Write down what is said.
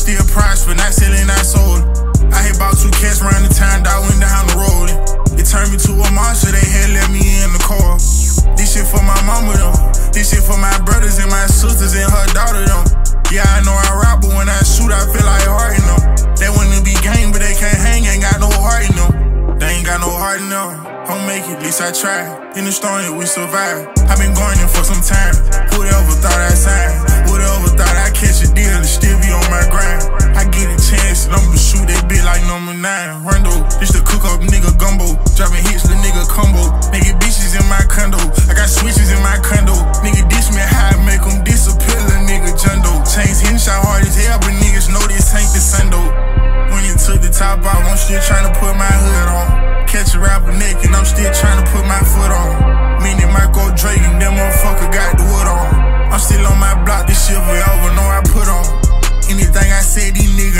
still prosper, not selling, not sold. I had bought 2 cats around the time, I went down the road. It turned me to a monster, they had left me in the car. This shit for my mama though. This shit for my brothers and my sisters and her daughter though. Yeah, I know I rap, but when I shoot, I feel like heart in them. They wanna be gang, but they can't hang, ain't got no heart in them. They ain't got no heart in them. Don't make it, at least I tried. In the storm, yeah, we survived. I been going in for some time. Whoever thought I'd sign? Whoever thought I'd catch a deal and still be on my grind? I get a chance and I'ma shoot that bitch like number 9. Rondo, this the cook up nigga gumbo. Dropping hits, the nigga combo. Nigga bitches in my condo. I got switches in my condo. Nigga dish me how I make them disappear, little nigga Jundo. Chains hitting shot hard as hell, but niggas know this ain't the Sundo. When you took the top off, I'm still tryna put my hood on. Catch a rapper naked, I'm still tryna put my foot on. Meaning Michael Drake and that motherfucker got the wood on. I'm still on my block, this shit forever, know I put on. Anything I said, these niggas